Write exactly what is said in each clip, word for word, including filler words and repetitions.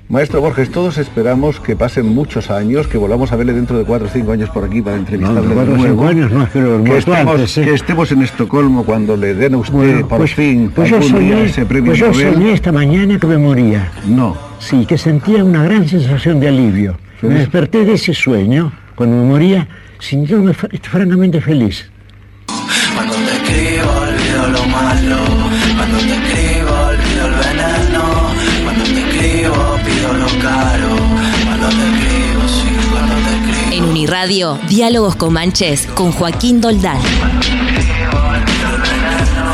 Maestro Borges, todos esperamos que pasen muchos años, que volvamos a verle dentro de cuatro o cinco años por aquí para entrevistarle no, de, de nuevo. Años, no, pero que, estemos, antes, ¿eh? que estemos en Estocolmo cuando le den a usted bueno, por pues, fin pues yo soñé, ese premio pues yo Nobel. soñé esta mañana que me moría. No. Sí, que sentía una gran sensación de alivio. ¿Feliz? Me desperté de ese sueño, cuando me moría, sintiéndome francamente feliz. Cuando te escribo olvido lo malo, cuando te escribo olvido el veneno, cuando te escribo pido lo caro, cuando te escribo, sí, cuando te escribo. En Uniradio, Diálogos Comanches con Joaquín Doldán. Cuando te escribo olvido el veneno,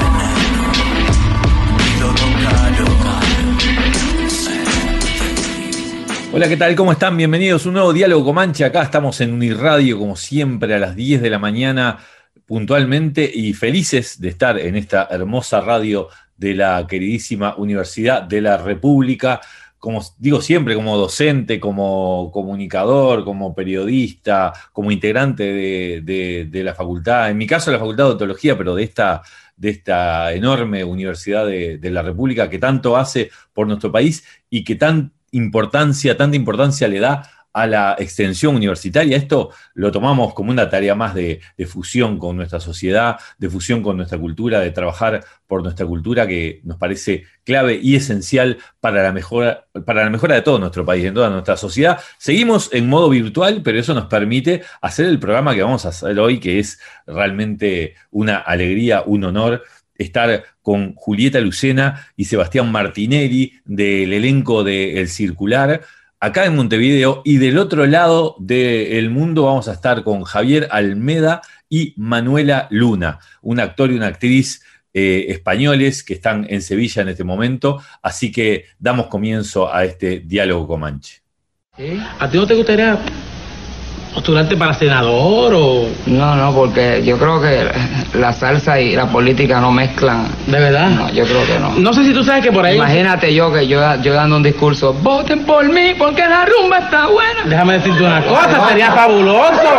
pido lo caro. Hola, ¿qué tal? ¿Cómo están? Bienvenidos a un nuevo Diálogo Comanche. Acá estamos en Uniradio, como siempre, a las diez de la mañana, puntualmente, y felices de estar en esta hermosa radio de la queridísima Universidad de la República. Como digo siempre, como docente, como comunicador, como periodista, como integrante de, de, de la facultad, en mi caso la Facultad de Odontología, pero de esta, de esta enorme Universidad de, de la República que tanto hace por nuestro país y que tan importancia, tanta importancia le da a la extensión universitaria. Esto lo tomamos como una tarea más de, de fusión con nuestra sociedad, de fusión con nuestra cultura, de trabajar por nuestra cultura, que nos parece clave y esencial para la mejora, para la mejora de todo nuestro país, de toda nuestra sociedad. Seguimos en modo virtual, pero eso nos permite hacer el programa que vamos a hacer hoy, que es realmente una alegría, un honor estar con Julieta Lucena y Sebastián Martinelli del elenco de El Circular, acá en Montevideo, y del otro lado del mundo vamos a estar con Javier Almeda y Manuela Luna, un actor y una actriz eh, españoles que están en Sevilla en este momento, así que damos comienzo a este Diálogo Comanche. ¿Eh? ¿A ti no te gustaría postularte para senador o...? No, no, porque yo creo que la salsa y la política no mezclan. ¿De verdad? No, yo creo que no. No sé si tú sabes que por ahí... Imagínate yo que yo, yo dando un discurso, voten por mí porque la rumba está buena. Déjame decirte una cosa, sería fabuloso.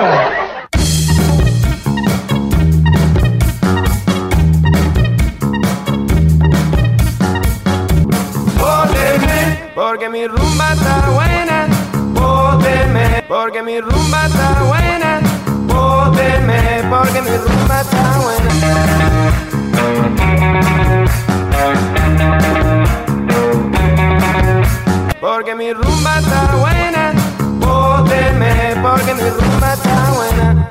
Vótenme porque mi rumba está buena. Vótenme porque mi rumba está buena. Vótenme porque mi rumba está buena. Porque mi rumba está buena. Vótenme porque mi rumba está buena.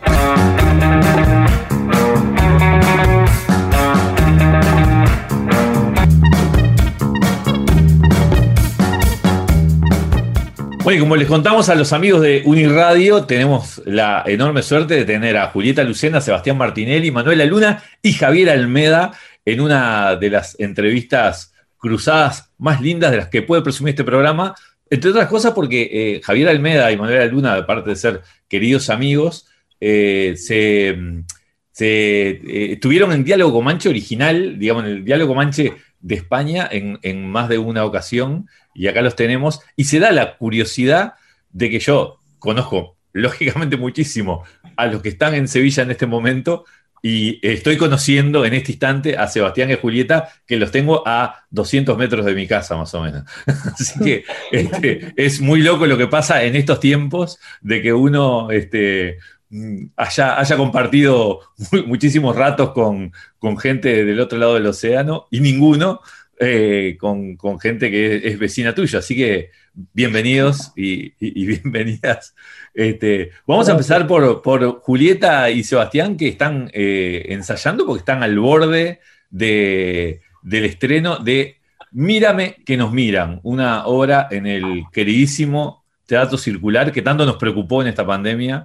Bueno, y como les contamos a los amigos de Uniradio, tenemos la enorme suerte de tener a Julieta Lucena, Sebastián Martinelli, Manuela Luna y Javier Almeda en una de las entrevistas cruzadas más lindas de las que puede presumir este programa, entre otras cosas porque eh, Javier Almeda y Manuela Luna, aparte de ser queridos amigos, eh, se, se eh, estuvieron en Diálogo Comanche original, digamos, en el Diálogo Comanche de España en, en más de una ocasión, y acá los tenemos, y se da la curiosidad de que yo conozco, lógicamente, muchísimo a los que están en Sevilla en este momento, y estoy conociendo en este instante a Sebastián y Julieta, que los tengo a doscientos metros de mi casa, más o menos. Así que este, es muy loco lo que pasa en estos tiempos, de que uno este, haya, haya compartido muy, muchísimos ratos con, con gente del otro lado del océano, y ninguno eh, con, con gente que es, es vecina tuya. Así que bienvenidos y, y, y bienvenidas. Este, vamos a empezar por, por Julieta y Sebastián, que están eh, ensayando porque están al borde de, del estreno de Mírame que nos miran, una obra en el queridísimo Teatro Circular que tanto nos preocupó en esta pandemia,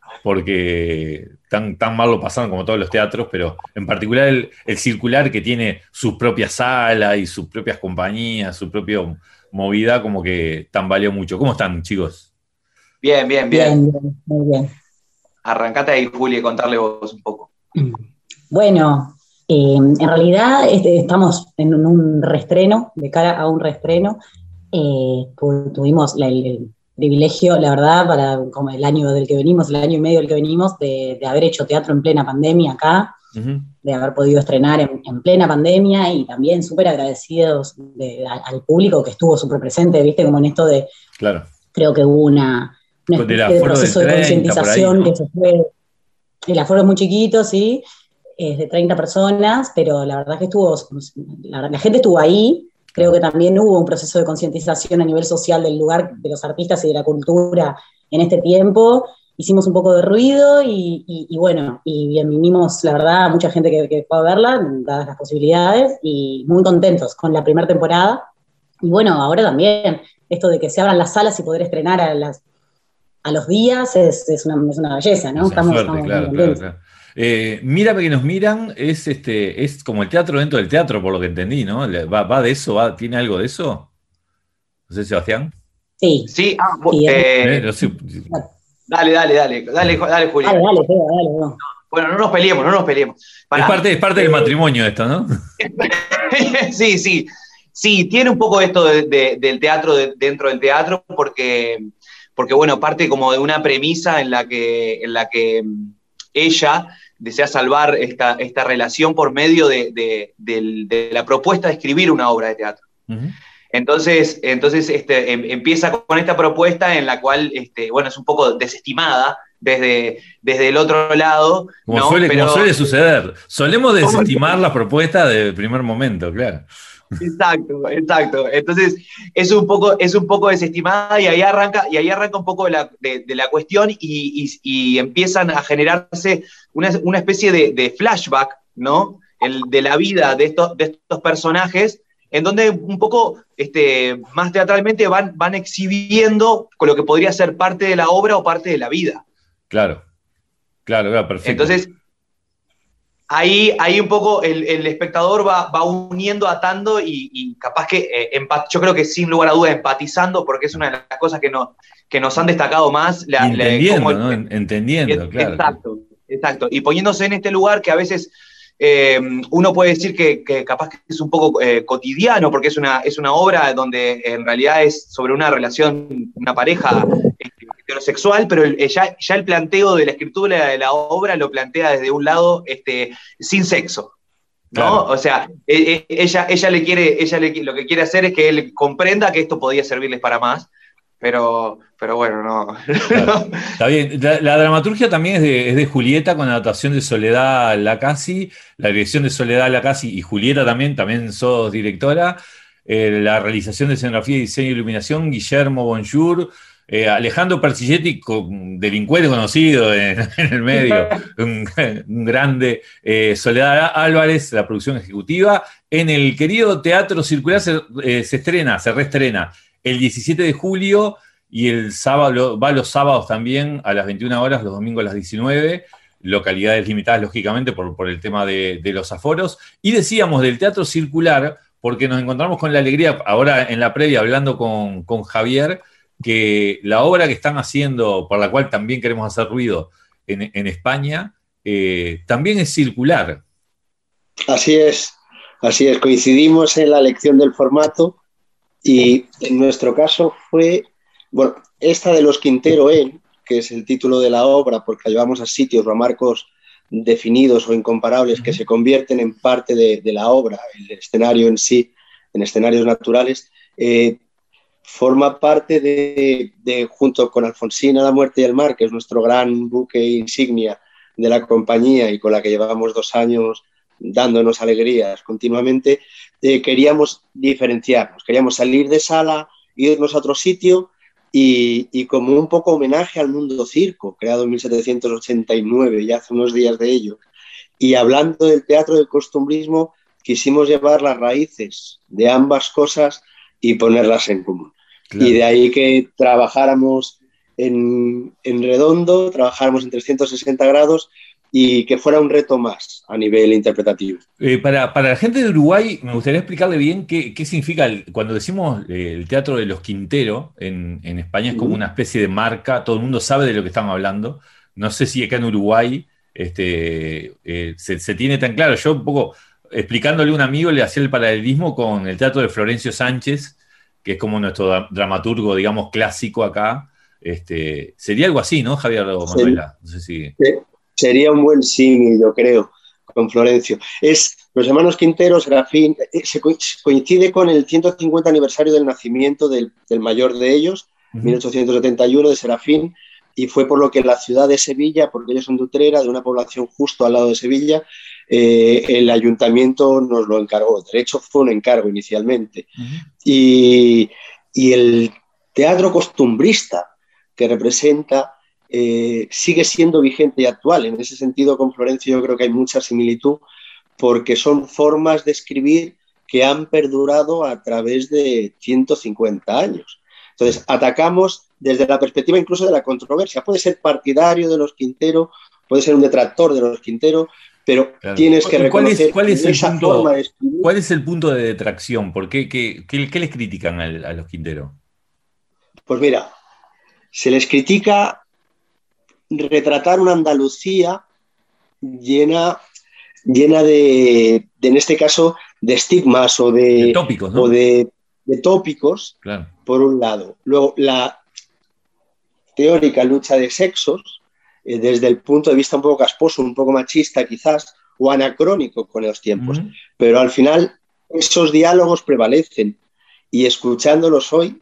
porque tan, tan mal lo pasaron como todos los teatros, pero en particular el, el Circular, que tiene su propia sala y sus propias compañías, su propia movida, como que tambaleó mucho. ¿Cómo están, chicos? Bien, bien, bien. Bien, bien, muy bien. Arrancate ahí, Juli, y contarle vos un poco. Bueno, eh, en realidad este, estamos en un reestreno, de cara a un reestreno. Eh, tu, tuvimos la, el, el privilegio, la verdad, para como el año del que venimos, el año y medio del que venimos, de, de haber hecho teatro en plena pandemia acá. uh-huh. de haber podido estrenar en, en plena pandemia y también súper agradecidos de, al, al público que estuvo súper presente, viste, como en esto de, claro. creo que hubo una, una especie de proceso de, de concientización ¿no? que se fue, el aforo es muy chiquito, sí, es de treinta personas, pero la verdad que estuvo, la, la gente estuvo ahí. Creo que también hubo un proceso de concientización a nivel social del lugar, de los artistas y de la cultura en este tiempo. Hicimos un poco de ruido y, y, y bueno, y bien, vinimos, la verdad, a mucha gente que, que fue a verla, dadas las posibilidades, y muy contentos con la primera temporada. Y bueno, ahora también, esto de que se abran las salas y poder estrenar a, las, a los días es, es, una, es una belleza, ¿no? Es estamos, suerte, estamos claro, claro, claro. Eh, Mírame que nos miran, es este, es como el teatro dentro del teatro, por lo que entendí, ¿no? ¿Va, va de eso? Va, ¿Tiene algo de eso? No sé, Sebastián. Sí. Sí, ah, sí eh, eh, no sé. Dale, dale, dale, dale, dale, Julián. Dale, dale, dale, dale, no. Bueno, no nos peleemos, no nos peleemos. Es parte, es parte eh, del matrimonio esto, ¿no? sí, sí. Sí, tiene un poco esto de, de, del teatro de, dentro del teatro, porque, porque, bueno, parte como de una premisa en la que, en la que ella desea salvar esta, esta relación por medio de, de, de, de la propuesta de escribir una obra de teatro. Uh-huh. Entonces, entonces este, em, empieza con esta propuesta en la cual, este, bueno, es un poco desestimada desde, desde el otro lado. Como, ¿no? suele, Pero, como suele suceder. Solemos desestimar la propuesta de primer momento, claro. Exacto, exacto. Entonces es un poco, es un poco desestimada y ahí arranca, y ahí arranca un poco de la, de, de la cuestión y, y, y empiezan a generarse una, una especie de, de flashback, ¿no? El, de la vida de estos, de estos personajes, en donde un poco este, más teatralmente van, van exhibiendo con lo que podría ser parte de la obra o parte de la vida. Claro, claro, claro, perfecto. Entonces, Ahí, ahí un poco el, el espectador va, va uniendo, atando y, y capaz que, eh, empat- yo creo que sin lugar a dudas empatizando, porque es una de las cosas que, no, que nos han destacado más. La, entendiendo, la, ¿no? Entendiendo, es, claro. Exacto, exacto. Y poniéndose en este lugar que a veces eh, uno puede decir que, que capaz que es un poco eh, cotidiano, porque es una, es una obra donde en realidad es sobre una relación, una pareja este, heterosexual, pero el, ya, ya el planteo de la escritura de la obra lo plantea desde un lado este, sin sexo, ¿no? Claro. O sea, ella, ella, le quiere, ella le, lo que quiere hacer es que él comprenda que esto podía servirles para más, pero, pero bueno, no. Claro. Está bien. La, la dramaturgia también es de, es de Julieta, con adaptación de Soledad Lacasi, la dirección de Soledad Lacasi y Julieta también, también sos directora, eh, la realización de escenografía, diseño y iluminación, Guillermo Bonjour, eh, Alejandro Persichetti, con, delincuente conocido en, en el medio, un, un grande, eh, Soledad Álvarez, la producción ejecutiva. En el querido Teatro Circular se, eh, se estrena, se reestrena el diecisiete de julio y el sábado, va los sábados también a las veintiuna horas, los domingos a las diecinueve, localidades limitadas lógicamente por, por el tema de, de los aforos. Y decíamos del Teatro Circular, porque nos encontramos con la alegría, ahora en la previa hablando con, con Javier, que la obra que están haciendo, por la cual también queremos hacer ruido en, en España, eh, también es circular. Así es, así es, coincidimos en la elección del formato. Y en nuestro caso fue, bueno, esta de Los Quintero en, que es el título de la obra, porque la llevamos a sitios o a marcos definidos o incomparables que se convierten en parte de, de la obra, el escenario en sí, en escenarios naturales, eh, forma parte de, de, junto con Alfonsina, La Muerte y el Mar, que es nuestro gran buque insignia de la compañía y con la que llevamos dos años dándonos alegrías continuamente, eh, queríamos diferenciarnos, queríamos salir de sala, irnos a otro sitio y, y como un poco homenaje al mundo circo, creado en mil setecientos ochenta y nueve, ya hace unos días de ello. Y hablando del teatro del costumbrismo, quisimos llevar las raíces de ambas cosas y ponerlas en común. Claro. Y de ahí que trabajáramos en, en redondo, trabajáramos en trescientos sesenta grados y que fuera un reto más a nivel interpretativo. Eh, para, para la gente de Uruguay, me gustaría explicarle bien qué, qué significa, el, cuando decimos eh, el Teatro de los Quintero, en, en España es como una especie de marca, todo el mundo sabe de lo que estamos hablando. No sé si acá en Uruguay este, eh, se, se tiene tan claro. Yo un poco, explicándole a un amigo, le hacía el paralelismo con el Teatro de Florencio Sánchez, que es como nuestro dramaturgo, digamos, clásico acá. Este, sería algo así, ¿no, Javier o Manuela? No sé si... Sí. Sería un buen símil, yo creo. con Florencio. Es los hermanos Quintero, Serafín, se coincide con el ciento cincuenta aniversario del nacimiento del, del mayor de ellos, uh-huh. mil ochocientos setenta y uno, de Serafín, y fue por lo que la ciudad de Sevilla, porque ellos son de Utrera, de una población justo al lado de Sevilla, eh, el ayuntamiento nos lo encargó. De hecho, fue un encargo inicialmente. Uh-huh. Y, y el teatro costumbrista que representa eh, sigue siendo vigente y actual. En ese sentido, con Florencio yo creo que hay mucha similitud, porque son formas de escribir que han perdurado a través de ciento cincuenta años. Entonces, atacamos desde la perspectiva incluso de la controversia. Puede ser partidario de los Quintero, puede ser un detractor de los Quintero, pero claro. tienes que reconocer ¿Cuál es, cuál es esa el punto, forma de escribir. ¿Cuál es el punto de detracción? ¿Por qué, qué, qué, qué les critican a, a los Quintero? Pues mira, se les critica retratar una Andalucía llena, llena de, de, en este caso, de estigmas o de, de tópicos, ¿no? o de, de tópicos, claro. por un lado. Luego, la teórica lucha de sexos, eh, desde el punto de vista un poco casposo, un poco machista quizás, o anacrónico con los tiempos. Uh-huh. Pero al final, esos diálogos prevalecen, y escuchándolos hoy,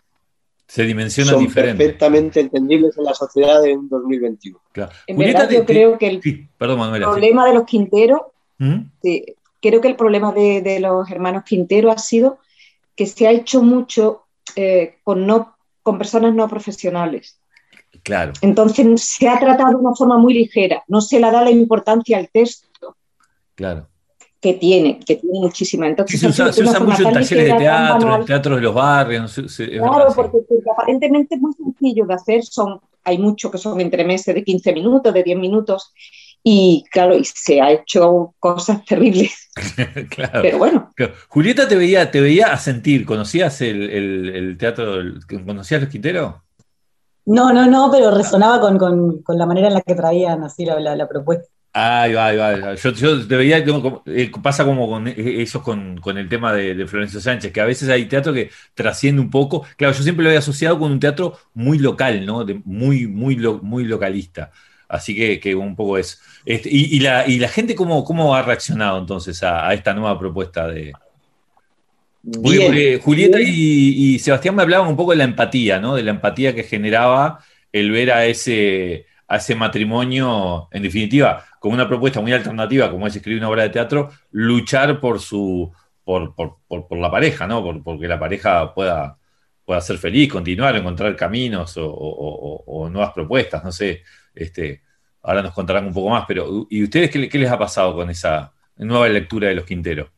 se dimensionan son diferente. perfectamente entendibles en la sociedad de un dos mil veintiuno. Claro. En Julieta, verdad, yo te, creo que el sí, perdón, Manuela, problema sí. de los Quintero, ¿Mm? sí, creo que el problema de, de los hermanos Quintero ha sido que se ha hecho mucho eh, con, no, con personas no profesionales. Claro. Entonces se ha tratado de una forma muy ligera, no se le da la importancia al texto. Claro. Que tiene, que tiene muchísima. Entonces, sí, se usa, se usa mucho en talleres de teatro, en teatros de los barrios. Es claro, verdad, porque, porque aparentemente es muy sencillo de hacer, son, hay muchos que son entremeses de quince minutos, de diez minutos, y claro, y se ha hecho cosas terribles. Claro. Pero bueno. Claro. Julieta te veía, te veía a sentir, ¿conocías el, el, el teatro, el, ¿conocías los Quintero? No, no, no, pero resonaba con, con, con la manera en la que traían así la, la, la propuesta. Ahí va, ahí va. Yo, yo te veía, como, eh, pasa como con eso con, con el tema de, de Florencio Sánchez, que a veces hay teatro que trasciende un poco. Claro, yo siempre lo había asociado con un teatro muy local, ¿no? De, muy, muy, lo, muy localista. Así que, que un poco es. Este, y, y, la, y la gente, ¿cómo, cómo ha reaccionado entonces a, a esta nueva propuesta de. Bien, porque Julieta bien. Y, y Sebastián me hablaban un poco de la empatía, ¿no? De la empatía que generaba el ver a ese. a ese matrimonio, en definitiva, con una propuesta muy alternativa, como es escribir una obra de teatro, luchar por su por, por, por, por la pareja, ¿no? Por, porque la pareja pueda, pueda ser feliz, continuar, encontrar caminos o, o, o, o nuevas propuestas, no sé, este, ahora nos contarán un poco más, pero ¿y ustedes qué, qué les ha pasado con esa nueva lectura de los Quintero?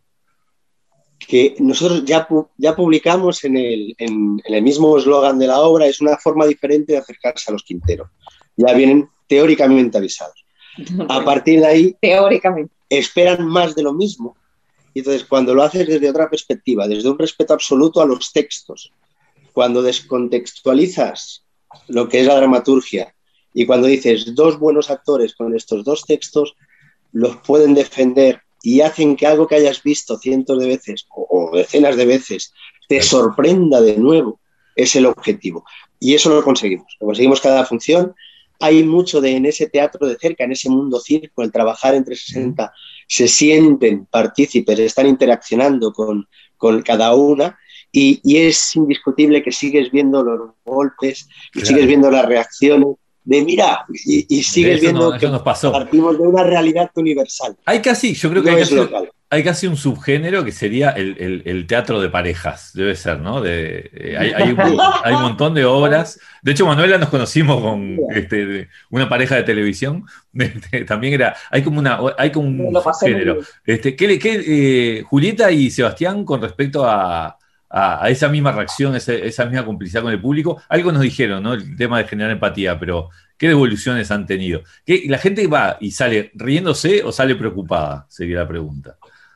Que nosotros ya, ya publicamos en el, en, en el mismo eslogan de la obra, es una forma diferente de acercarse a los Quintero. Ya vienen teóricamente avisados. A partir de ahí, teóricamente, esperan más de lo mismo. Y entonces, cuando lo haces desde otra perspectiva, desde un respeto absoluto a los textos, cuando descontextualizas lo que es la dramaturgia y cuando dices dos buenos actores con estos dos textos, los pueden defender y hacen que algo que hayas visto cientos de veces o decenas de veces te sorprenda de nuevo, es el objetivo. Y eso lo conseguimos. Lo conseguimos cada función. Hay mucho de en ese teatro de cerca, en ese mundo circo, el trabajar en trescientos sesenta, se sienten partícipes, están interaccionando con, con cada una y, y es indiscutible que sigues viendo los golpes, y claro. sigues viendo las reacciones de mira, y, y sigues eso viendo no, que nos pasó. Partimos de una realidad universal. Hay casi, yo creo que no hay es casi, local. hay casi un subgénero que sería el, el, el teatro de parejas, debe ser, ¿no? De, eh, hay, hay, un, hay un montón de obras. De hecho, Manuela nos conocimos con este, una pareja de televisión. Este, también era, hay como una, hay como un subgénero. Este, ¿qué, qué, eh, Julieta y Sebastián, con respecto a, a, a esa misma reacción, esa, esa misma complicidad con el público, algo nos dijeron, ¿no? El tema de generar empatía, pero ¿qué devoluciones han tenido? ¿Qué, ¿La gente va y sale riéndose o sale preocupada? Sería la pregunta.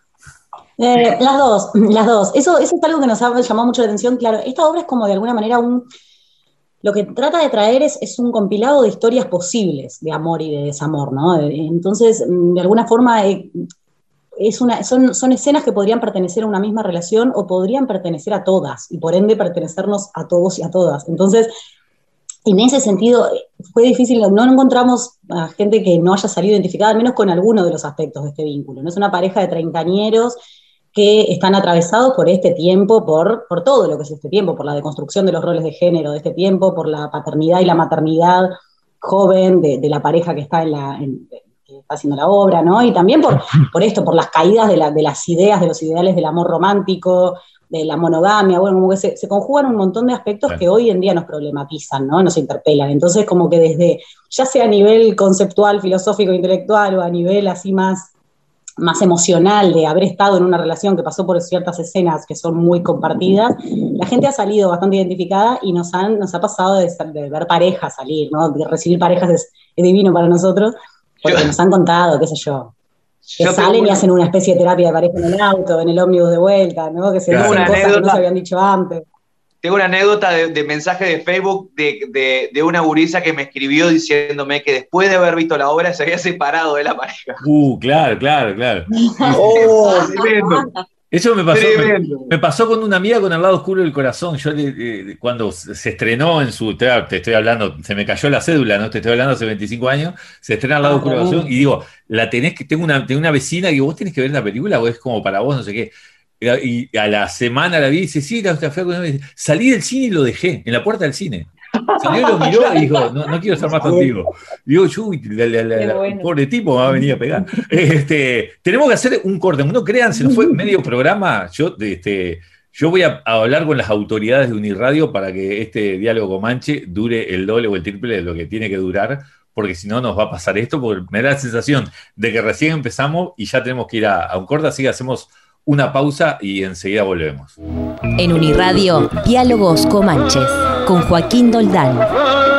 Eh, las dos, las dos. Eso, eso es algo que nos ha llamado mucho la atención. Claro, esta obra es como de alguna manera un... Lo que trata de traer es, es un compilado de historias posibles de amor y de desamor, ¿no? Entonces, de alguna forma, eh, es una, son, son escenas que podrían pertenecer a una misma relación o podrían pertenecer a todas, y por ende pertenecernos a todos y a todas. Entonces, en ese sentido fue difícil, no encontramos a gente que no haya salido identificada, al menos con alguno de los aspectos de este vínculo. No es una pareja de treintañeros que están atravesados por este tiempo, por, por todo lo que es este tiempo, por la deconstrucción de los roles de género de este tiempo, por la paternidad y la maternidad joven de, de la pareja que está en la... En, que está haciendo la obra, ¿no? Y también por, por esto, por las caídas de, la, de las ideas, de los ideales del amor romántico, de la monogamia, bueno, como que se, se conjugan un montón de aspectos bueno. que hoy en día nos problematizan, ¿no? Nos interpelan. Entonces, como que desde, ya sea a nivel conceptual, filosófico, intelectual, o a nivel así más, más emocional, de haber estado en una relación que pasó por ciertas escenas que son muy compartidas, la gente ha salido bastante identificada y nos, han, nos ha pasado de, de ver parejas salir, ¿no? De recibir parejas es, es divino para nosotros, porque yo, nos han contado, qué sé yo, que salen una, y hacen una especie de terapia de pareja en el auto, en el ómnibus de vuelta, ¿no? Que se dicen cosas anécdota, que no se habían dicho antes. Tengo una anécdota de, de mensaje de Facebook de, de, de una gurisa que me escribió diciéndome que después de haber visto la obra se había separado de la pareja. Uh, claro, claro, claro. Oh, eso me pasó, me, me pasó con una amiga con El lado oscuro del corazón. Yo eh, cuando se estrenó en su, te, te estoy hablando, se me cayó la cédula, ¿no? Te estoy hablando hace veinticinco años, se estrena El lado oscuro del corazón y digo, la tenés que, tengo una, tengo una vecina que vos tenés que ver la película o es como para vos, no sé qué. Y a la semana la vi y dice, sí, la fui a con salí del cine y lo dejé, en la puerta del cine. Salió, lo miró y dijo, no, no quiero estar más contigo. Digo, uy, la, la, la, la, bueno. pobre tipo me va a venir a pegar. Este, tenemos que hacer un corte. No crean, se nos fue medio programa. Yo, este, yo voy a, a hablar con las autoridades de Unirradio para que este diálogo Comanche dure el doble o el triple de lo que tiene que durar, porque si no nos va a pasar esto, porque me da la sensación de que recién empezamos y ya tenemos que ir a, a un corte, así que hacemos una pausa y enseguida volvemos. En Unirradio, Diálogos Comanches, con Joaquín Doldán.